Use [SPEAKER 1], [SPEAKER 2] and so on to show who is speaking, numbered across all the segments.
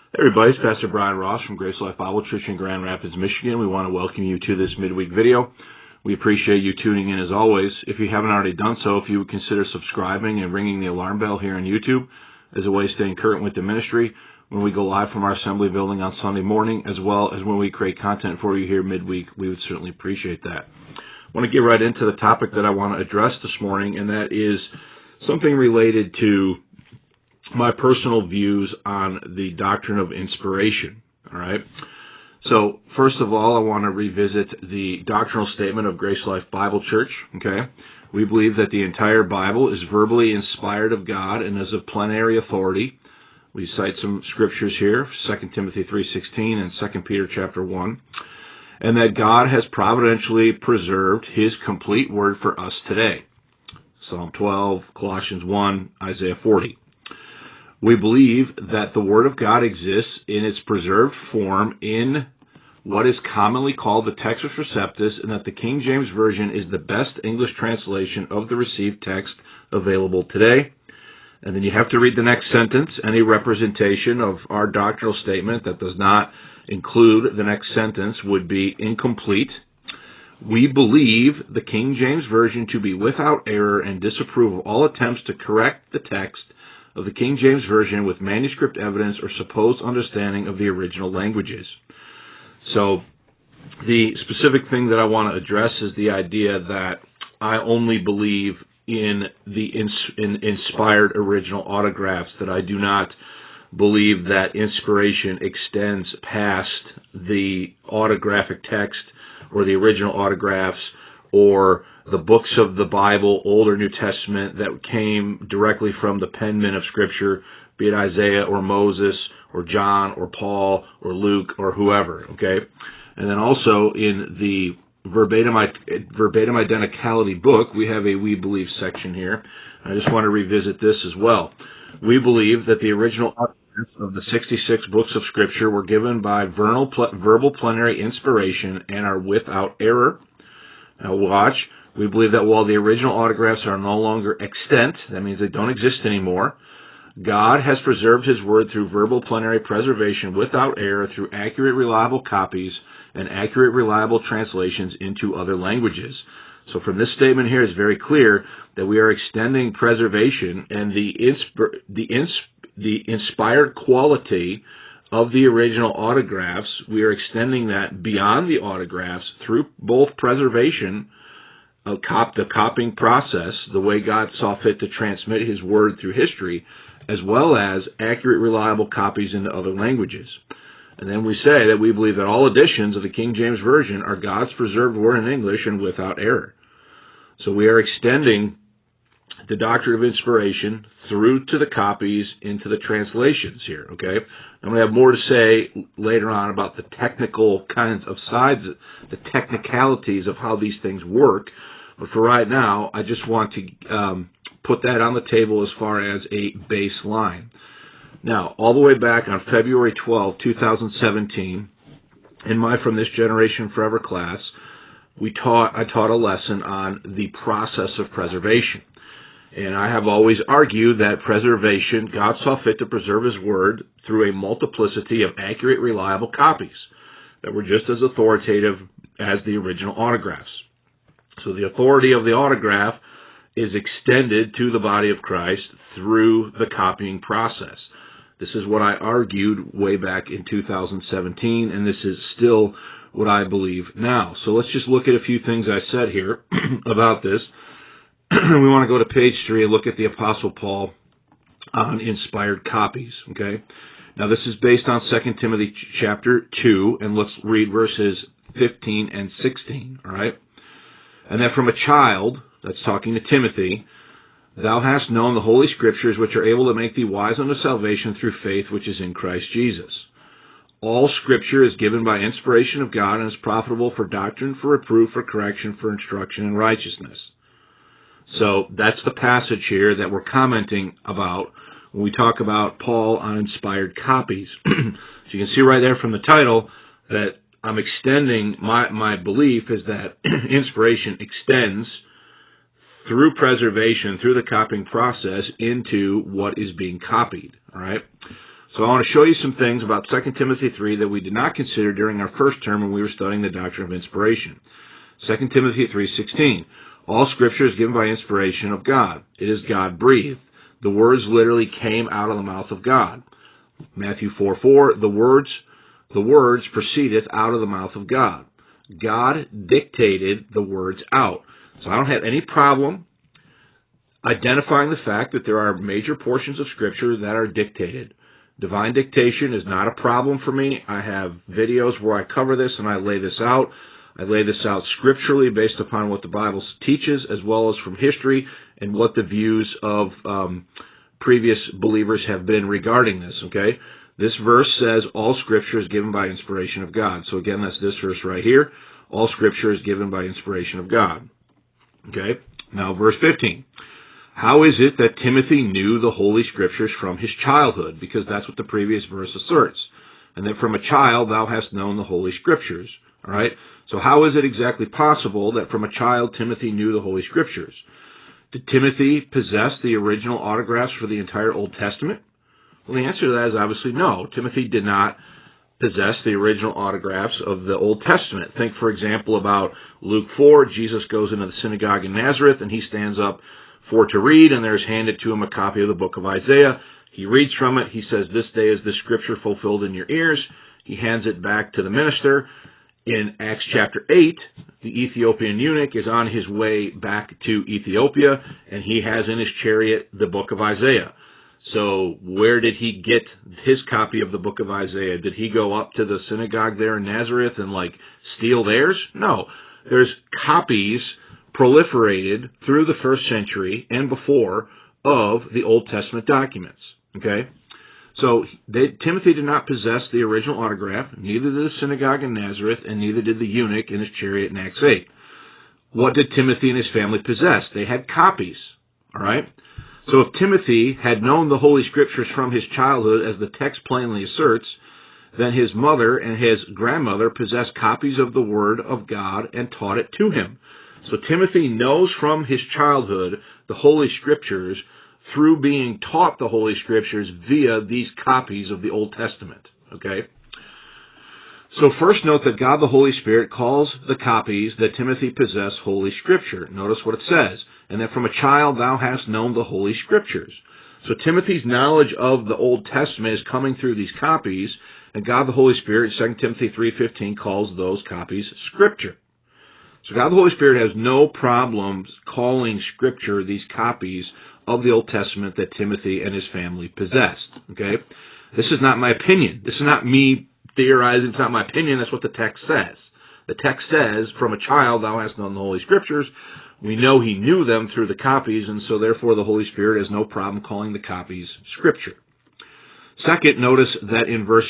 [SPEAKER 1] Hey everybody, it's Pastor Brian Ross from Grace Life Bible Church in Grand Rapids, Michigan. We want to welcome you to this midweek video. We appreciate you tuning in as always. If you haven't already done so, if you would consider subscribing and ringing the alarm bell here on YouTube as a way of staying current with the ministry when we go live from our assembly building on Sunday morning, as well as when we create content for you here midweek, we would certainly appreciate that. I want to get right into the topic that I want to address this morning, and that is something related to my personal views on the doctrine of inspiration. All right. So first of all, I want to revisit the doctrinal statement of Grace Life Bible Church. Okay. We believe that the entire Bible is verbally inspired of God and is of plenary authority. We cite some scriptures here, 2 Timothy 3:16 and 2 Peter chapter 1, and that God has providentially preserved His complete word for us today. Psalm 12, Colossians 1, Isaiah 40. We believe that the Word of God exists in its preserved form in what is commonly called the Textus Receptus, and that the King James Version is the best English translation of the received text available today. And then you have to read the next sentence. Any representation of our doctrinal statement that does not include the next sentence would be incomplete. We believe the King James Version to be without error and disapprove of all attempts to correct the text of the King James Version with manuscript evidence or supposed understanding of the original languages. So the specific thing that I want to address is the idea that I only believe in the inspired original autographs, that I do not believe that inspiration extends past the autographic text or the original autographs or the books of the Bible, Old or New Testament, that came directly from the penman of Scripture, be it Isaiah or Moses or John or Paul or Luke or whoever, okay? And then also in the verbatim identicality book, we have a We Believe section here. I just want to revisit this as well. We believe that the original autographs of the 66 books of Scripture were given by verbal plenary inspiration and are without error. Now watch. We believe that while the original autographs are no longer extant, that means they don't exist anymore, God has preserved His Word through verbal plenary preservation without error through accurate, reliable copies and accurate, reliable translations into other languages. So from this statement here, it's very clear that we are extending preservation and the inspired quality of the original autographs. We are extending that beyond the autographs through both preservation, the copying process, the way God saw fit to transmit His Word through history, as well as accurate, reliable copies into other languages. And then we say that we believe that all editions of the King James Version are God's preserved Word in English and without error. So we are extending the doctrine of inspiration through to the copies into the translations here, okay? I'm going to have more to say later on about the technical kinds of sides, the technicalities of how these things work. But for right now, I just want to put that on the table as far as a baseline. Now, all the way back on February 12, 2017, in my From This Generation Forever class, I taught a lesson on the process of preservation. And I have always argued that preservation, God saw fit to preserve His Word through a multiplicity of accurate, reliable copies that were just as authoritative as the original autographs. So the authority of the autograph is extended to the body of Christ through the copying process. This is what I argued way back in 2017, and this is still what I believe now. So let's just look at a few things I said here about this. We want to go to page 3 and look at the Apostle Paul on inspired copies, okay? Now, this is based on 2 Timothy chapter 2, and let's read verses 15 and 16, all right? And that from a child, that's talking to Timothy, thou hast known the Holy Scriptures, which are able to make thee wise unto salvation through faith which is in Christ Jesus. All Scripture is given by inspiration of God and is profitable for doctrine, for reproof, for correction, for instruction in righteousness. So that's the passage here that we're commenting about when we talk about Paul on inspired copies. So you can see right there from the title that I'm extending, my belief is that inspiration extends through preservation, through the copying process, into what is being copied. All right. So I want to show you some things about 2 Timothy 3 that we did not consider during our first term when we were studying the doctrine of inspiration. 2 Timothy 3:16. All Scripture is given by inspiration of God. It is God-breathed. The words literally came out of the mouth of God. Matthew 4:4. The words proceedeth out of the mouth of God. God dictated the words out. So I don't have any problem identifying the fact that there are major portions of Scripture that are dictated. Divine dictation is not a problem for me. I have videos where I cover this and I lay this out. I lay this out scripturally based upon what the Bible teaches, as well as from history and what the views of previous believers have been regarding this, okay? This verse says all Scripture is given by inspiration of God. So again, that's this verse right here. All Scripture is given by inspiration of God. Okay? Now, verse 15. How is it that Timothy knew the Holy Scriptures from his childhood? Because that's what the previous verse asserts. And that from a child thou hast known the Holy Scriptures. All right? So how is it exactly possible that from a child Timothy knew the Holy Scriptures? Did Timothy possess the original autographs for the entire Old Testament? Well, the answer to that is obviously no. Timothy did not possess the original autographs of the Old Testament. Think, for example, about Luke 4. Jesus goes into the synagogue in Nazareth, and he stands up to read, and there's handed to him a copy of the book of Isaiah. He reads from it. He says, "This day is the Scripture fulfilled in your ears." He hands it back to the minister. In Acts chapter 8, the Ethiopian eunuch is on his way back to Ethiopia, and he has in his chariot the book of Isaiah. So where did he get his copy of the book of Isaiah? Did he go up to the synagogue there in Nazareth and steal theirs? No. There's copies proliferated through the first century and before of the Old Testament documents. Okay? So Timothy did not possess the original autograph, neither did the synagogue in Nazareth, and neither did the eunuch in his chariot in Acts 8. What did Timothy and his family possess? They had copies. All right? So if Timothy had known the Holy Scriptures from his childhood, as the text plainly asserts, then his mother and his grandmother possessed copies of the Word of God and taught it to him. So Timothy knows from his childhood the Holy Scriptures through being taught the Holy Scriptures via these copies of the Old Testament. Okay? So first note that God the Holy Spirit calls the copies that Timothy possessed Holy Scripture. Notice what it says. And that from a child thou hast known the Holy Scriptures. So Timothy's knowledge of the Old Testament is coming through these copies, and God the Holy Spirit, 2 Timothy 3:15, calls those copies Scripture. So God the Holy Spirit has no problems calling Scripture these copies of the Old Testament that Timothy and his family possessed. Okay? This is not my opinion. This is not me theorizing. It's not my opinion. That's what the text says. The text says, from a child thou hast known the Holy Scriptures. We know he knew them through the copies, and so therefore the Holy Spirit has no problem calling the copies Scripture. Second, notice that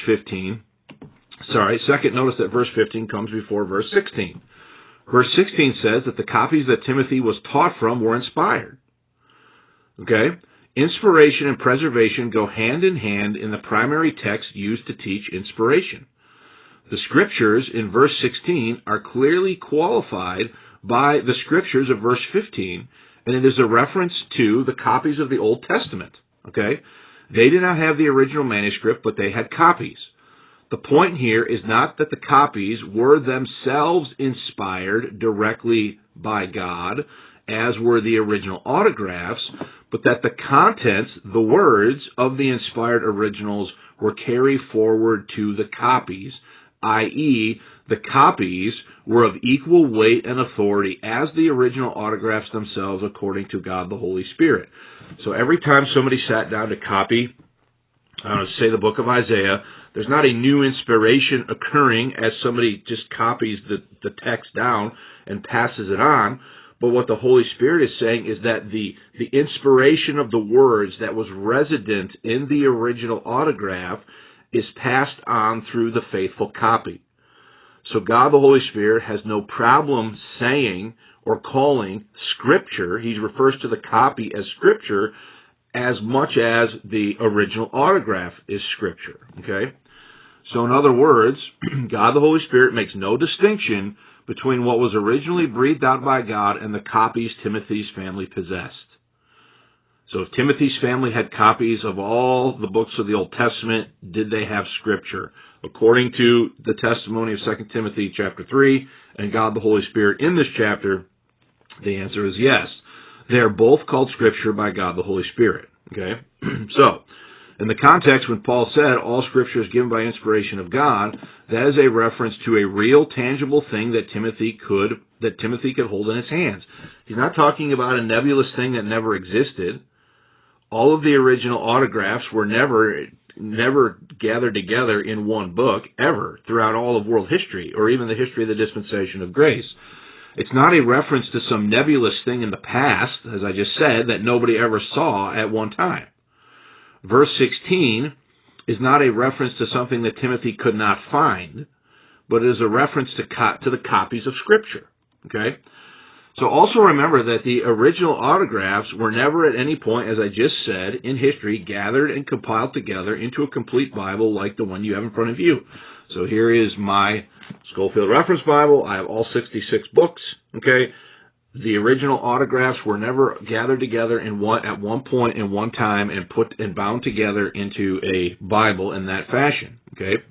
[SPEAKER 1] verse 15 comes before verse 16. Verse 16 says that the copies that Timothy was taught from were inspired. Okay? Inspiration and preservation go hand in hand in the primary text used to teach inspiration. The Scriptures in verse 16 are clearly qualified by the Scriptures of verse 15, and it is a reference to the copies of the Old Testament. Okay? They did not have the original manuscript, but they had copies. The point here is not that the copies were themselves inspired directly by God, as were the original autographs, but that the contents, the words of the inspired originals, were carried forward to the copies, i.e., the copies were of equal weight and authority as the original autographs themselves, according to God the Holy Spirit. So every time somebody sat down to copy, say the book of Isaiah, there's not a new inspiration occurring as somebody just copies the text down and passes it on. But what the Holy Spirit is saying is that the inspiration of the words that was resident in the original autograph is passed on through the faithful copy. So God the Holy Spirit has no problem saying or calling Scripture. He refers to the copy as Scripture as much as the original autograph is Scripture. Okay? So in other words, God the Holy Spirit makes no distinction between what was originally breathed out by God and the copies Timothy's family possessed. So if Timothy's family had copies of all the books of the Old Testament, did they have Scripture? According to the testimony of 2 Timothy chapter 3 and God the Holy Spirit in this chapter, the answer is yes. They are both called Scripture by God the Holy Spirit. Okay? So, in the context when Paul said all Scripture is given by inspiration of God, that is a reference to a real, tangible thing that Timothy could hold in his hands. He's not talking about a nebulous thing that never existed. All of the original autographs were never gathered together in one book, ever, throughout all of world history, or even the history of the dispensation of grace. It's not a reference to some nebulous thing in the past, as I just said, that nobody ever saw at one time. Verse 16 is not a reference to something that Timothy could not find, but it is a reference to the copies of Scripture. Okay? So also remember that the original autographs were never at any point, as I just said, in history, gathered and compiled together into a complete Bible like the one you have in front of you. So here is my Scofield Reference Bible. I have all 66 books. Okay? The original autographs were never gathered together at one point in one time and bound together into a Bible in that fashion. Okay?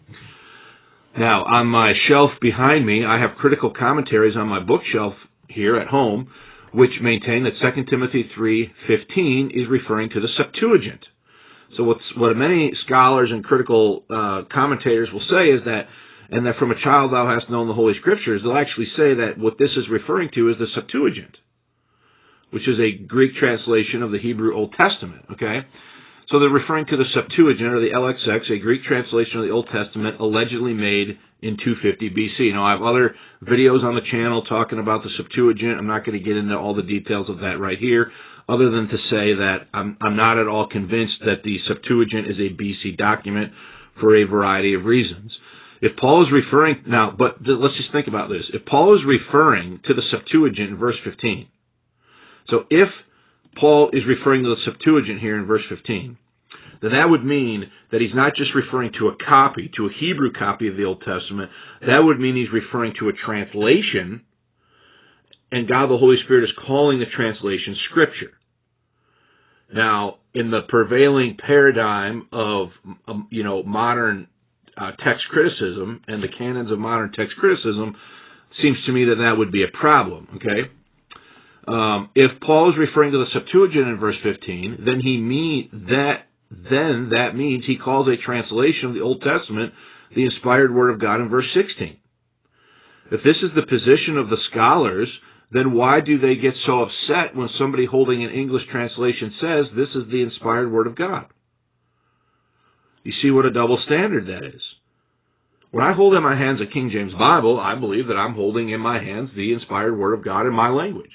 [SPEAKER 1] Now, on my shelf behind me, I have critical commentaries on my bookshelf here at home, which maintain that 2 Timothy 3:15 is referring to the Septuagint. So what many scholars and critical commentators will say is that, and that from a child thou hast known the Holy Scriptures, they'll actually say that what this is referring to is the Septuagint, which is a Greek translation of the Hebrew Old Testament, okay? So they're referring to the Septuagint, or the LXX, a Greek translation of the Old Testament allegedly made in 250 BC. Now, I have other videos on the channel talking about the Septuagint. I'm not going to get into all the details of that right here, other than to say that I'm not at all convinced that the Septuagint is a BC document for a variety of reasons. If Paul is referring, now, but let's just think about this. If Paul is referring to the Septuagint in verse 15, so if Paul is referring to the Septuagint here in verse 15, then that would mean that he's not just referring to a copy, to a Hebrew copy of the Old Testament. That would mean he's referring to a translation, and God the Holy Spirit is calling the translation Scripture. Now, in the prevailing paradigm of, modern text criticism and the canons of modern text criticism, seems to me that would be a problem, okay? If Paul is referring to the Septuagint in verse 15, then that means he calls a translation of the Old Testament the inspired Word of God in verse 16. If this is the position of the scholars, then why do they get so upset when somebody holding an English translation says this is the inspired Word of God? You see what a double standard that is. When I hold in my hands a King James Bible, I believe that I'm holding in my hands the inspired Word of God in my language.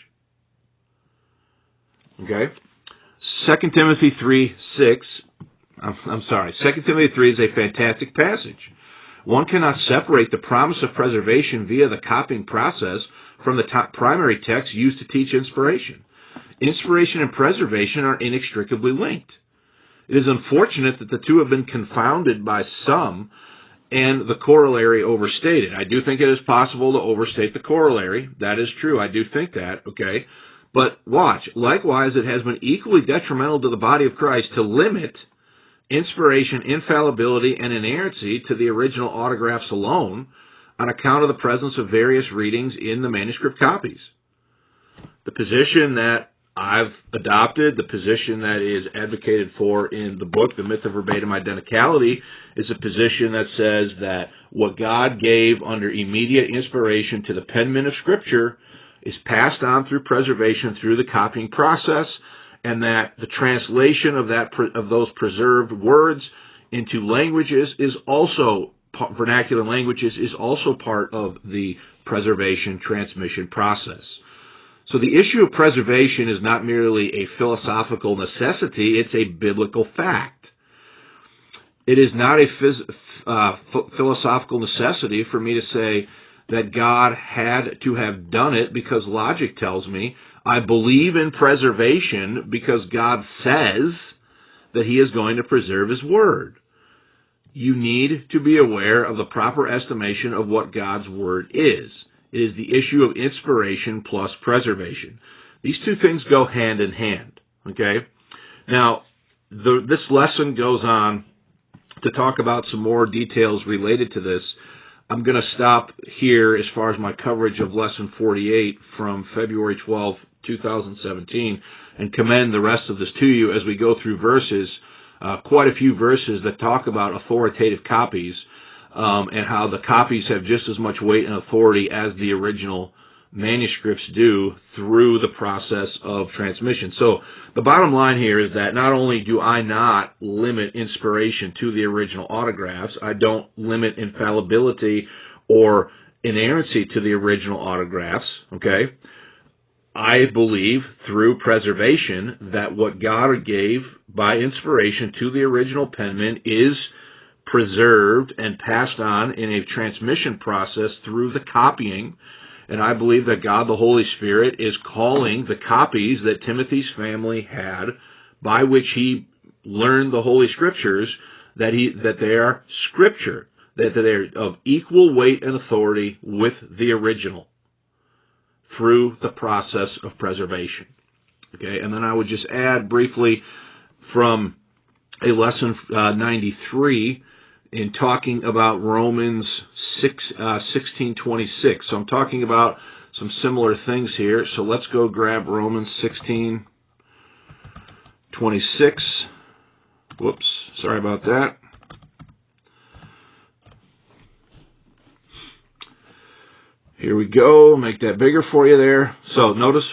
[SPEAKER 1] Okay? 2 Timothy 3:6. 2 Timothy 3 is a fantastic passage. One cannot separate the promise of preservation via the copying process from the primary text used to teach inspiration. Inspiration and preservation are inextricably linked. It is unfortunate that the two have been confounded by some and the corollary overstated. I do think it is possible to overstate the corollary. That is true. I do think that, okay? But watch. Likewise, it has been equally detrimental to the body of Christ to limit inspiration, infallibility, and inerrancy to the original autographs alone on account of the presence of various readings in the manuscript copies. The position that I've adopted, the position that is advocated for in the book, The Myth of Verbatim Identicality, is a position that says that what God gave under immediate inspiration to the penman of Scripture is passed on through preservation through the copying process, and that the translation of those preserved words into languages is also, vernacular languages, is also part of the preservation transmission process. So the issue of preservation is not merely a philosophical necessity, it's a biblical fact. It is not a philosophical necessity for me to say that God had to have done it because logic tells me. I believe in preservation because God says that He is going to preserve His Word. You need to be aware of the proper estimation of what God's Word is. It is the issue of inspiration plus preservation. These two things go hand in hand, okay? Now, this lesson goes on to talk about some more details related to this. I'm going to stop here as far as my coverage of Lesson 48 from February 12, 2017, and commend the rest of this to you as we go through verses, quite a few verses that talk about authoritative copies, and how the copies have just as much weight and authority as the original manuscripts do through the process of transmission. So the bottom line here is that not only do I not limit inspiration to the original autographs, I don't limit infallibility or inerrancy to the original autographs, okay? I believe through preservation that what God gave by inspiration to the original penman is preserved and passed on in a transmission process through the copying. And I believe that God, the Holy Spirit, is calling the copies that Timothy's family had, by which he learned the Holy Scriptures, that they are Scripture, that they're of equal weight and authority with the original through the process of preservation. Okay, and then I would just add briefly from a lesson 93 in talking about Romans 16:26. So I'm talking about some similar things here. So let's go grab Romans 16:26. Whoops, sorry about that. Here we go. Make that bigger for you there. So notice,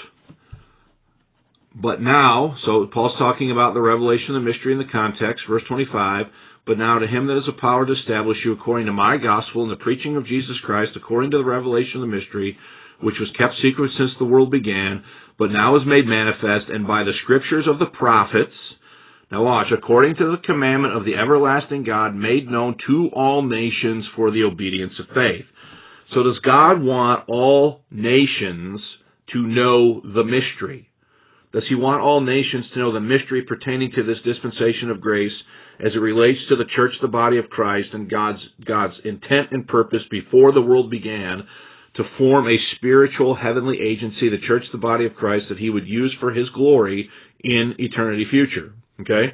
[SPEAKER 1] but now, so Paul's talking about the revelation of the mystery in the context, verse 25. But now to him that is a power to establish you according to my gospel and the preaching of Jesus Christ, according to the revelation of the mystery, which was kept secret since the world began, but now is made manifest, and by the scriptures of the prophets, now watch, according to the commandment of the everlasting God, made known to all nations for the obedience of faith. So does God want all nations to know the mystery? Does he want all nations to know the mystery pertaining to this dispensation of grace as it relates to the church, the body of Christ, and God's intent and purpose before the world began to form a spiritual heavenly agency, the church, the body of Christ, that he would use for his glory in eternity future? Okay?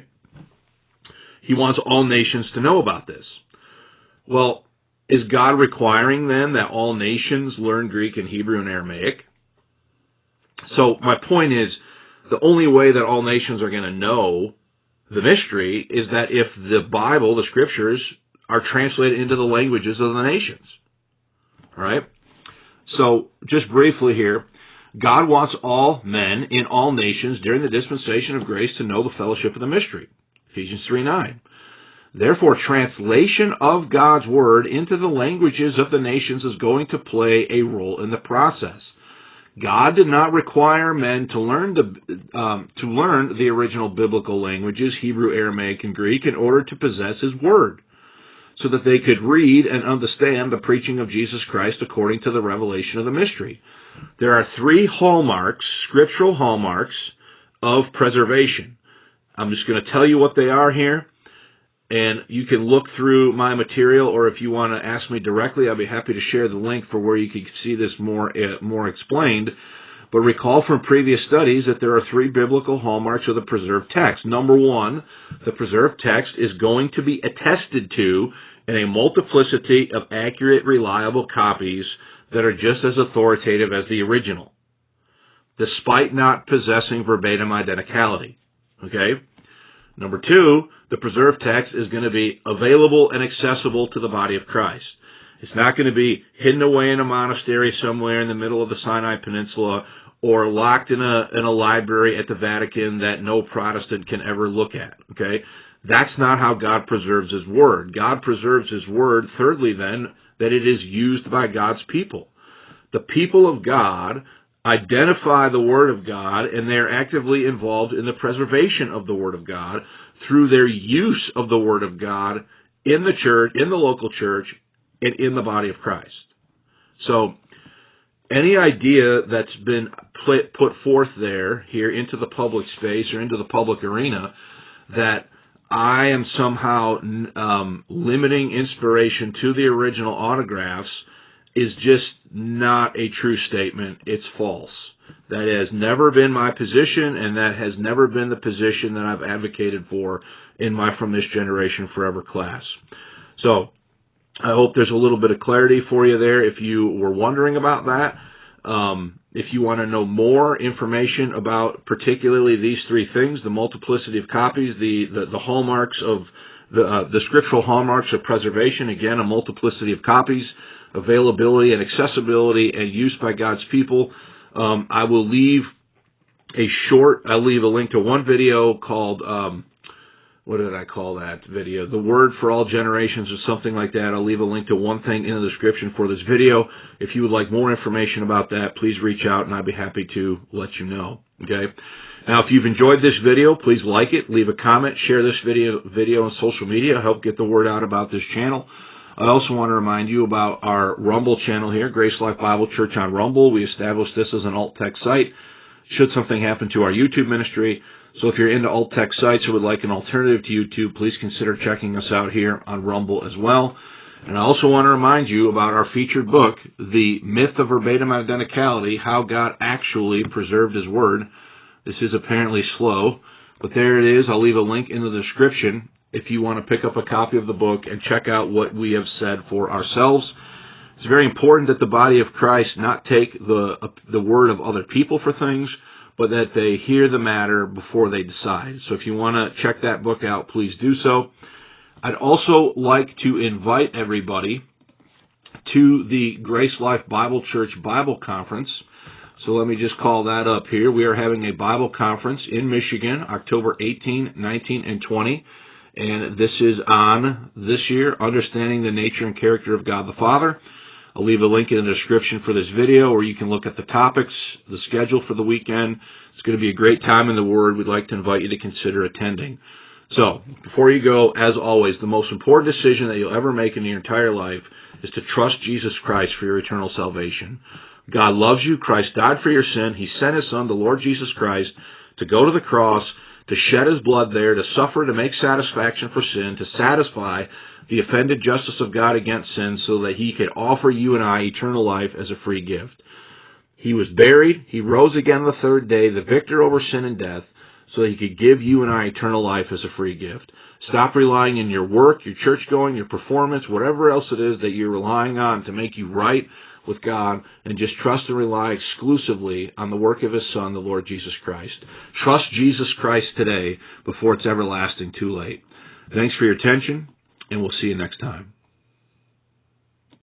[SPEAKER 1] He wants all nations to know about this. Well, is God requiring then that all nations learn Greek and Hebrew and Aramaic? So my point is, the only way that all nations are going to know the mystery is that if the Bible, the Scriptures, are translated into the languages of the nations. All right? So, just briefly here, God wants all men in all nations during the dispensation of grace to know the fellowship of the mystery. Ephesians 3:9. Therefore, translation of God's Word into the languages of the nations is going to play a role in the process. God did not require men to learn the original biblical languages, Hebrew, Aramaic, and Greek, in order to possess His Word, so that they could read and understand the preaching of Jesus Christ according to the revelation of the mystery. There are three hallmarks, scriptural hallmarks, of preservation. I'm just going to tell you what they are here, and you can look through my material, or if you want to ask me directly, I'll be happy to share the link for where you can see this more explained. But recall from previous studies that there are three biblical hallmarks of the preserved text. Number one, the preserved text is going to be attested to in a multiplicity of accurate, reliable copies that are just as authoritative as the original, despite not possessing verbatim identicality. Okay? Number two, the preserved text is going to be available and accessible to the body of Christ. It's not going to be hidden away in a monastery somewhere in the middle of the Sinai Peninsula or locked in a library at the Vatican that no Protestant can ever look at. Okay? That's not how God preserves His Word. God preserves His Word, thirdly then, that it is used by God's people. The people of God identify the Word of God, and they're actively involved in the preservation of the Word of God through their use of the Word of God in the church, in the local church, and in the body of Christ. So, any idea that's been put forth here into the public space or into the public arena that I am somehow limiting inspiration to the original autographs is just not a true statement. It's false. That has never been my position, and that has never been the position that I've advocated for in my From This Generation Forever class. So, I hope there's a little bit of clarity for you there if you were wondering about that. If you want to know more information about particularly these three things, the multiplicity of copies, the hallmarks of the scriptural hallmarks of preservation, again, a multiplicity of copies, availability and accessibility and use by God's people, I will leave I'll leave a link to one video called, what did I call that video? The Word for All Generations or something like that. I'll leave a link to one thing in the description for this video. If you would like more information about that, please reach out and I'd be happy to let you know. Okay. Now, if you've enjoyed this video, please like it, leave a comment, share this video on social media, help get the word out about this channel. I also want to remind you about our Rumble channel here, Grace Life Bible Church on Rumble. We established this as an alt-text site should something happen to our YouTube ministry. So if you're into alt-text sites or would like an alternative to YouTube, please consider checking us out here on Rumble as well. And I also want to remind you about our featured book, The Myth of Verbatim Identicality, How God Actually Preserved His Word. This is apparently slow, but there it is. I'll leave a link in the description if you want to pick up a copy of the book and check out what we have said for ourselves. It's very important that the body of Christ not take the word of other people for things, but that they hear the matter before they decide. So if you want to check that book out, please do so. I'd also like to invite everybody to the Grace Life Bible Church Bible Conference. So let me just call that up here. We are having a Bible conference in Michigan, October 18, 19, and 20. And this is on, this year, Understanding the Nature and Character of God the Father. I'll leave a link in the description for this video, or you can look at the topics, the schedule for the weekend. It's going to be a great time in the Word. We'd like to invite you to consider attending. So, before you go, as always, the most important decision that you'll ever make in your entire life is to trust Jesus Christ for your eternal salvation. God loves you. Christ died for your sin. He sent His Son, the Lord Jesus Christ, to go to the cross, to shed His blood there, to suffer, to make satisfaction for sin, to satisfy the offended justice of God against sin so that He could offer you and I eternal life as a free gift. He was buried. He rose again the third day, the victor over sin and death, so that He could give you and I eternal life as a free gift. Stop relying in your work, your church going, your performance, whatever else it is that you're relying on to make you right with God, and just trust and rely exclusively on the work of His Son, the Lord Jesus Christ. Trust Jesus Christ today before it's everlasting too late. Thanks for your attention, and we'll see you next time.